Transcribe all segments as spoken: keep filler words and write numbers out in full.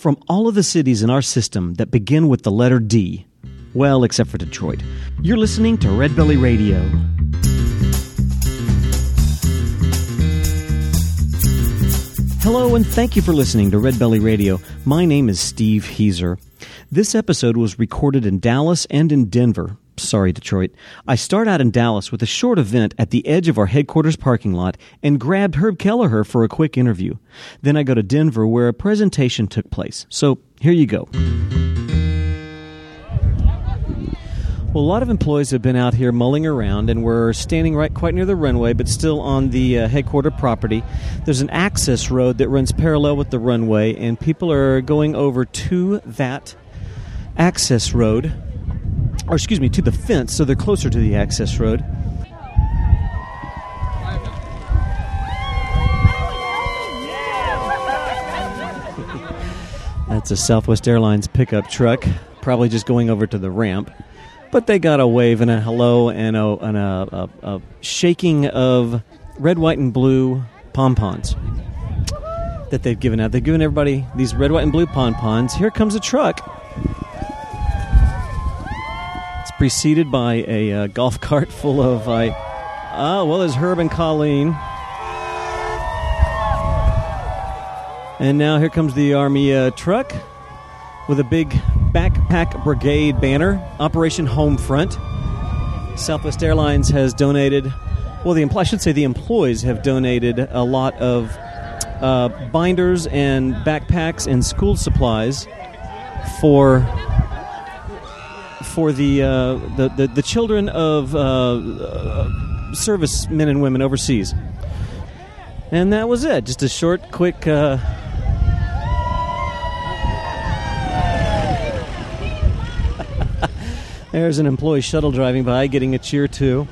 From all of the cities in our system that begin with the letter D, well, except for Detroit, you're listening to Red Belly Radio. Hello, and thank you for listening to Red Belly Radio. My name is Steve Heiser. This episode was recorded in Dallas and in Denver. Sorry, Detroit. I start out in Dallas with a short event at the edge of our headquarters parking lot and grabbed Herb Kelleher for a quick interview. Then I go to Denver where a presentation took place. So here you go. Well, a lot of employees have been out here mulling around, and we're standing right quite near the runway, but still on the uh, headquarter property. There's an access road that runs parallel with the runway, and people are going over to that access road, or excuse me, to the fence, so they're closer to the access road. That's a Southwest Airlines pickup truck, probably just going over to the ramp. But they got a wave and a hello and a, and a, a, a shaking of red, white, and blue pom-poms that they've given out. They've given everybody these red, white, and blue pom-poms. Here comes a truck. It's preceded by a uh, golf cart full of, uh, oh, well, there's Herb and Colleen. And now here comes the Army uh, truck with a big Backpack Brigade banner, Operation Homefront. Southwest Airlines has donated, well, the I should say the employees have donated a lot of uh, binders and backpacks and school supplies for for the uh, the, the the children of uh, uh, servicemen and women overseas. And that was it. Just a short, quick. Uh, There's an employee shuttle driving by, getting a cheer too.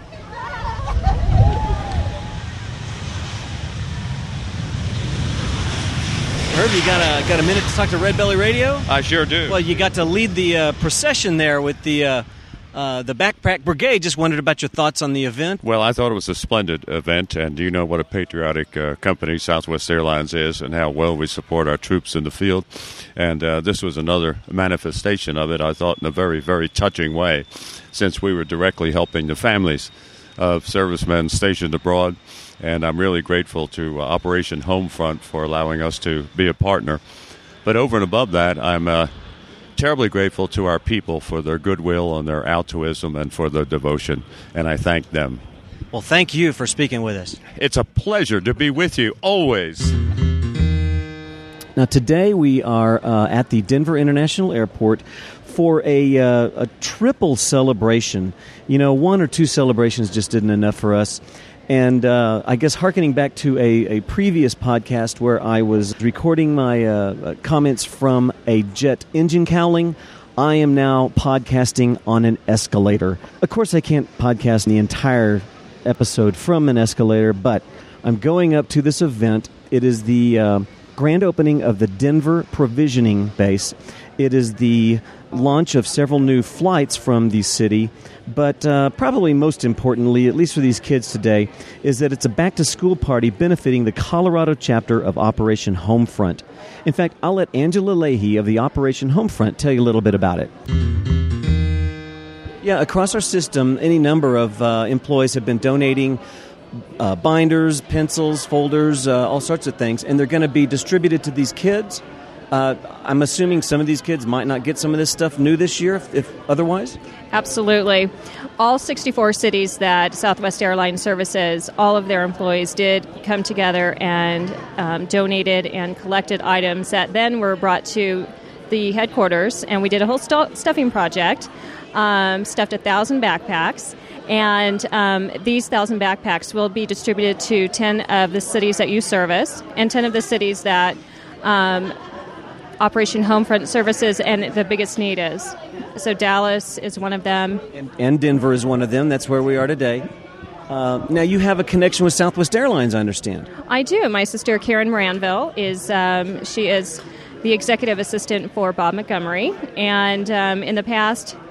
Herb, you got a got a minute to talk to Red Belly Radio? I sure do. Well, you got to lead the uh, procession there with the uh, uh, the Backpack Brigade. Just wondered about your thoughts on the event. Well, I thought it was a splendid event, and you know what a patriotic uh, company Southwest Airlines is and how well we support our troops in the field. And uh, this was another manifestation of it, I thought, in a very, very touching way, since we were directly helping the families of servicemen stationed abroad. And I'm really grateful to uh, Operation Homefront for allowing us to be a partner. But over and above that, I'm uh, terribly grateful to our people for their goodwill and their altruism and for their devotion, and I thank them. Well, thank you for speaking with us. It's a pleasure to be with you, always. Now, today we are uh, at the Denver International Airport for a, uh, a triple celebration. You know, one or two celebrations just isn't enough for us. And uh, I guess hearkening back to a, a previous podcast where I was recording my uh, comments from a jet engine cowling, I am now podcasting on an escalator. Of course, I can't podcast the entire episode from an escalator, but I'm going up to this event. It is the uh, grand opening of the Denver Provisioning Base. It is the launch of several new flights from the city, but uh, probably most importantly, at least for these kids today, is that it's a back-to-school party benefiting the Colorado chapter of Operation Homefront. In fact, I'll let Angela Leahy of the Operation Homefront tell you a little bit about it. Yeah, across our system, any number of uh, employees have been donating uh, binders, pencils, folders, uh, all sorts of things, and they're going to be distributed to these kids. Uh, I'm assuming some of these kids might not get some of this stuff new this year, if, if otherwise? Absolutely. All sixty-four cities that Southwest Airlines services, all of their employees did come together and um, donated and collected items that then were brought to the headquarters, and we did a whole st- stuffing project, um, stuffed a thousand backpacks. And um, these thousand backpacks will be distributed to ten of the cities that you service and ten of the cities that um, Operation Homefront services and the biggest need is. So Dallas is one of them. And, and Denver is one of them. That's where we are today. Uh, now, you have a connection with Southwest Airlines, I understand. I do. My sister, Karen Moranville, is um, she is the executive assistant for Bob Montgomery. And um, in the past,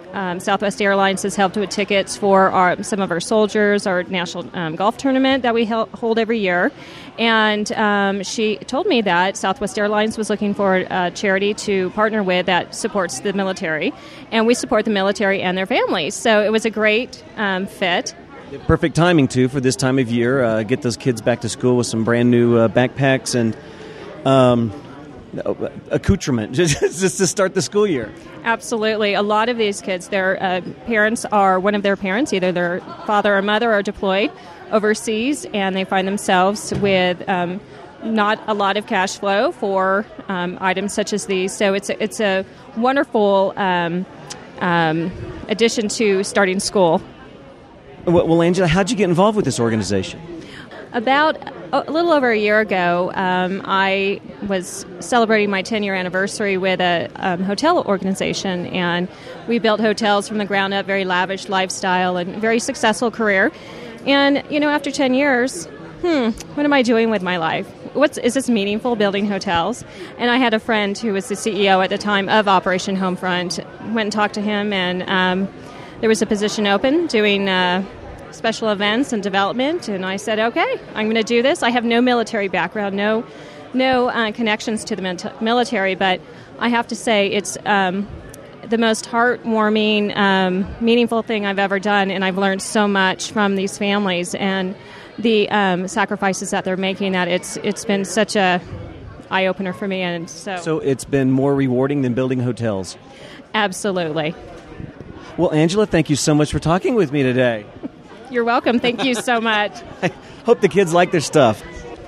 um, Southwest Airlines has helped with tickets for our, some of our soldiers, our national um, golf tournament that we hel- hold every year. And um, she told me that Southwest Airlines was looking for a charity to partner with that supports the military. And we support the military and their families. So it was a great um, fit. Perfect timing, too, for this time of year. Uh, get those kids back to school with some brand new uh, backpacks and um, accoutrement just, just to start the school year. Absolutely. A lot of these kids, their uh, parents are, one of their parents, either their father or mother are deployed overseas, and they find themselves with um, not a lot of cash flow for um, items such as these. So it's a, it's a wonderful um, um, addition to starting school. Well, Angela, how'd you get involved with this organization? About a little over a year ago, um, I was celebrating my ten-year anniversary with a um, hotel organization, and we built hotels from the ground up, very lavish lifestyle and very successful career. And, you know, after ten years, hmm, what am I doing with my life? What's, is this meaningful, building hotels? And I had a friend who was the C E O at the time of Operation Homefront, went and talked to him, and um, there was a position open doing uh, special events and development, and I said, okay, I'm going to do this. I have no military background, no no uh, connections to the military, but I have to say it's um, the most heartwarming, um, meaningful thing I've ever done, and I've learned so much from these families and the um, sacrifices that they're making, that it's it's been such a eye-opener for me. And so, so it's been more rewarding than building hotels. Absolutely. Well, Angela, thank you so much for talking with me today. You're welcome. Thank you so much. I hope the kids like their stuff.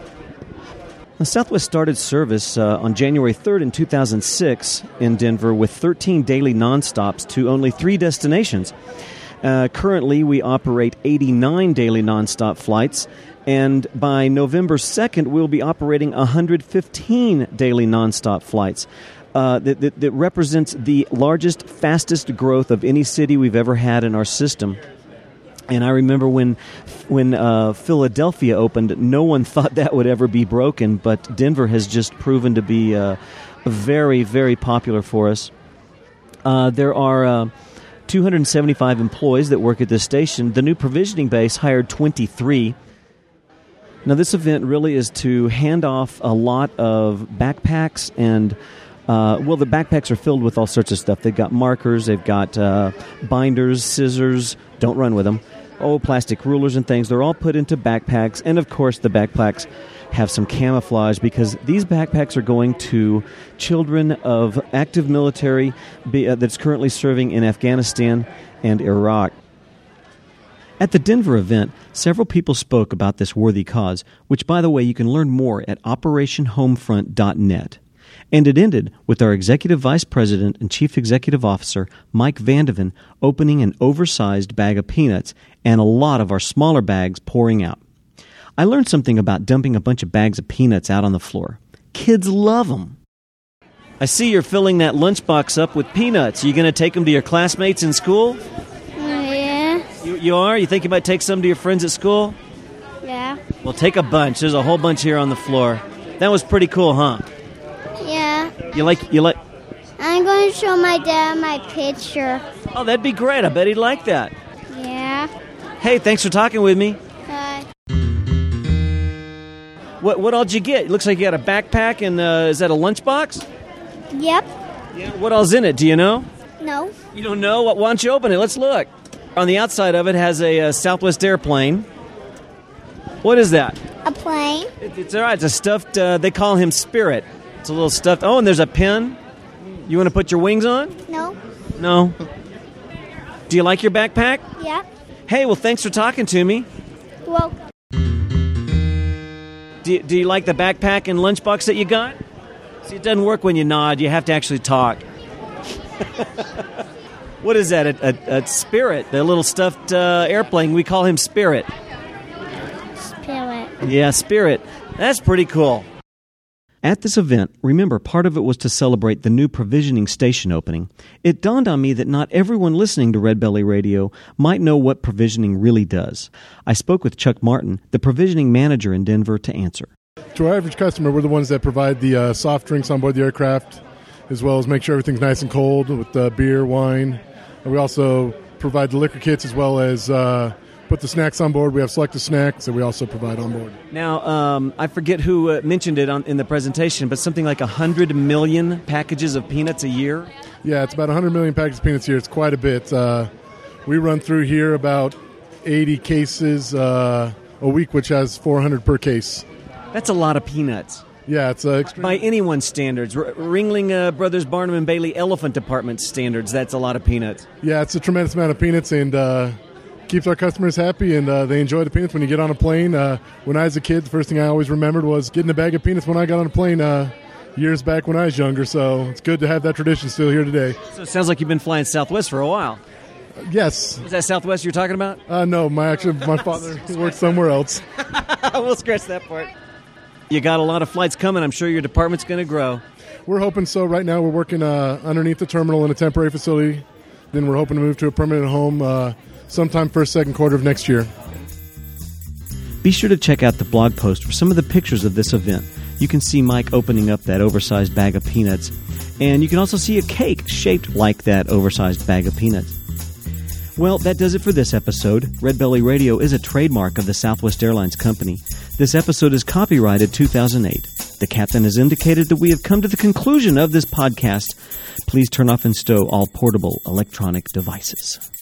The Southwest started service uh, on January third in two thousand six in Denver with thirteen daily nonstops to only three destinations. Uh, currently, we operate eighty-nine daily nonstop flights, and by November second, we'll be operating one hundred fifteen daily nonstop flights. Uh, that, that, that represents the largest, fastest growth of any city we've ever had in our system. And I remember when when uh, Philadelphia opened, no one thought that would ever be broken, but Denver has just proven to be uh, very, very popular for us. Uh, there are uh, two hundred seventy-five employees that work at this station. The new provisioning base hired twenty-three. Now, this event really is to hand off a lot of backpacks and Uh, well, the backpacks are filled with all sorts of stuff. They've got markers, they've got uh, binders, scissors, don't run with them, oh, plastic rulers and things. They're all put into backpacks, and of course the backpacks have some camouflage because these backpacks are going to children of active military be, uh, that's currently serving in Afghanistan and Iraq. At the Denver event, several people spoke about this worthy cause, which, by the way, you can learn more at operation homefront dot net. And it ended with our Executive Vice President and Chief Executive Officer, Mike Vandeven, opening an oversized bag of peanuts and a lot of our smaller bags pouring out. I learned something about dumping a bunch of bags of peanuts out on the floor. Kids love them. I see you're filling that lunchbox up with peanuts. Are you going to take them to your classmates in school? Yeah. You, you are? You think you might take some to your friends at school? Yeah. Well, take a bunch. There's a whole bunch here on the floor. That was pretty cool, huh? Yeah. You like, you like... I'm going to show my dad my picture. Oh, that'd be great. I bet he'd like that. Yeah. Hey, thanks for talking with me. Bye. What what all did you get? It looks like you got a backpack, and uh, is that a lunchbox? Yep. Yeah. What all's in it? Do you know? No. You don't know? Why don't you open it? Let's look. On the outside of it has a, a Southwest airplane. What is that? A plane. It, it's all right. It's a stuffed, uh, they call him Spirit. It's a little stuffed. Oh, and there's a pin. You want to put your wings on? No. No. Do you like your backpack? Yep. Hey, well, thanks for talking to me. Well. Do you, do you like the backpack and lunchbox that you got? See, it doesn't work when you nod. You have to actually talk. What is that? A, a, a Spirit, the little stuffed uh, airplane. We call him Spirit. Spirit. Yeah, Spirit. That's pretty cool. At this event, remember, part of it was to celebrate the new provisioning station opening. It dawned on me that not everyone listening to Red Belly Radio might know what provisioning really does. I spoke with Chuck Martin, the provisioning manager in Denver, to answer. To our average customer, we're the ones that provide the uh, soft drinks on board the aircraft, as well as make sure everything's nice and cold with uh, beer, wine, We also provide the liquor kits as well as uh, put the snacks on board. We have selected snacks that we also provide on board. Now, um, I forget who uh, mentioned it on, in the presentation, but something like one hundred million packages of peanuts a year? Yeah, it's about one hundred million packages of peanuts a year. It's quite a bit. Uh, we run through here about eighty cases uh, a week, which has four hundred per case. That's a lot of peanuts. Yeah, it's uh, extreme. By anyone's standards. R- Ringling uh, Brothers Barnum and Bailey Elephant Department standards, that's a lot of peanuts. Yeah, it's a tremendous amount of peanuts, and uh, keeps our customers happy, and uh, they enjoy the peanuts. When you get on a plane, uh, when I was a kid, the first thing I always remembered was getting a bag of peanuts when I got on a plane uh, years back when I was younger, so it's good to have that tradition still here today. So it sounds like you've been flying Southwest for a while. Uh, yes. Is that Southwest you're talking about? Uh, no, my actually my father works somewhere else. We'll scratch that part. You got a lot of flights coming. I'm sure your department's going to grow. We're hoping so. Right now we're working uh, underneath the terminal in a temporary facility. Then we're hoping to move to a permanent home uh, sometime first, second quarter of next year. Be sure to check out the blog post for some of the pictures of this event. You can see Mike opening up that oversized bag of peanuts. And you can also see a cake shaped like that oversized bag of peanuts. Well, that does it for this episode. Red Belly Radio is a trademark of the Southwest Airlines Company. This episode is copyrighted two thousand eight. The captain has indicated that we have come to the conclusion of this podcast. Please turn off and stow all portable electronic devices.